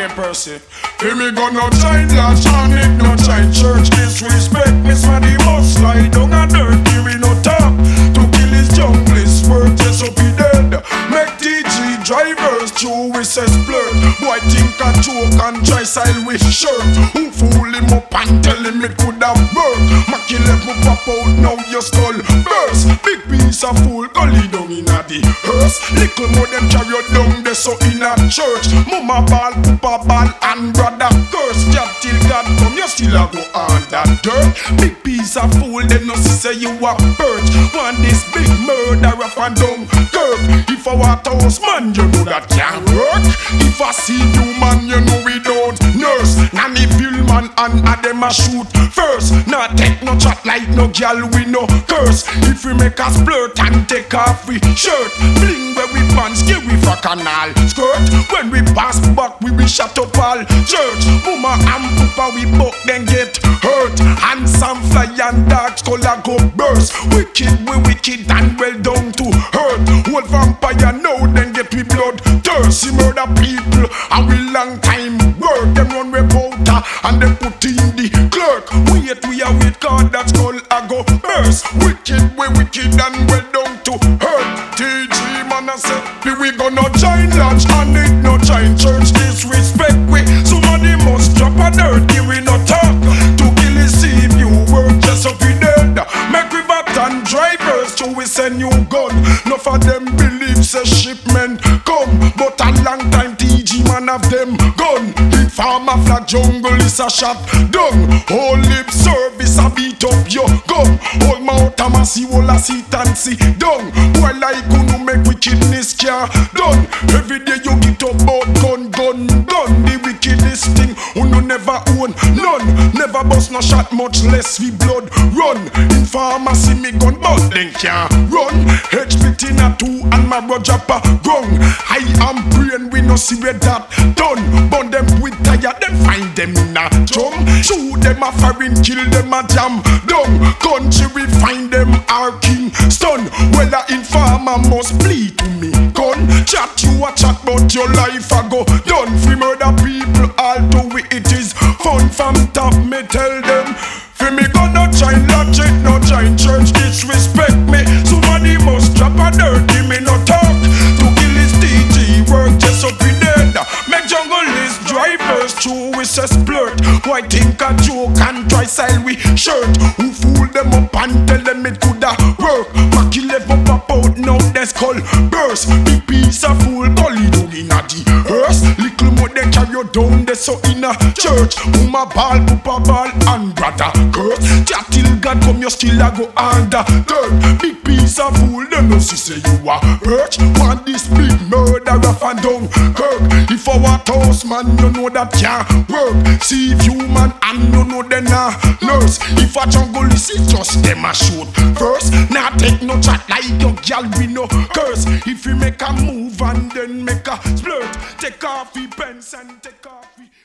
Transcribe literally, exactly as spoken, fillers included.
name Percy. Feel me gonna join lodge and it no join church. Disrespect me, so the must slide down a dirt. Here we no talk to kill his junglist. Word just up he dead. Make T G drivers true we says blurred. Boy think a joke and try style with shirt. Who fool him up and tell him it could have worked. Mackie left me pop out now your skull burst. Big piece of fool gully down in a the hearse. Little more them carry you down there so in a church. Mama ball, papa ball and brother curse. Just till God come you still a go on that dirt. Big piece of fool them no say you a perch. Want this big murderer from down Kirk. If I want house man you know that can't work. If I see you man you know we don't nurse. Nanny Billman and a them a shoot first. Not take no chat like no girl we no curse. If we make us flirt and take off we shirt. Bling where we pants give we for canal skirt. When we pass back we be shut up all church. Mama and papa we buck then get hurt. Handsome fly and dark skull a go burst. Wicked we wicked and well down to hurt. Old vampire now then get we blood thirst. He murder people and we long time work. Them run reporter and them put in the clerk. Wait we are wait cause that skull a go burst. Wicked we wicked and well down to hurt. T G man a say we gonna join lodge and it no join church. Disrespect we somebody must drop a dirt. Here we no talk to kill his see you work just up we dead. Make we bat and drivers so we send you gun. No for them believe say shipment come. But a long time T G man have them gun. The farmer flag jungle is a shot down. Whole lip service a beat up your gum. Whole mouth a massy whole a sit and see down. Boy like who no make wickedness care done. Every day you get up about gun, gun, gun. The wickedest thing who no never own none. Never bust no shot much less we blood run. In pharmacy me gun but then can't run. H P T na two and my Roger pa gong. I am brain we no see where that done. Burn them with tire them find them in a drum. Shoot them a foreign kill them a jam down. Country we find them our king stun. Well a informer must bleed to me gun. Chat you a chat but your life a go done. Free murder people all do it it is fun from top me tell them. Fi me gonna join lodge it no join church. Disrespect me somebody must drop a dirt. Give me no talk to kill his T G work just up in dead. Make jungle list drivers true we say splurt. Why think a joke and try style we shirt. Who fool them up and tell them it coulda work. Mackie level pop out now they skull burst. Big piece of fool gully down inna the hearse. Little more they carry you down there so in a church. Mama ball, papa ball and brother curse. Chat till God come you still a go under dirt. Big piece of fool them no see say you a perch. Want this big murderer fan down Kirk. If our house man you know that can't work. See if you man and you know then a nurse. If a jungle is it just them a shoot first. Now take no chat like your girl we no curse. If you make a move and then make a splurt. Take off the pants and take off the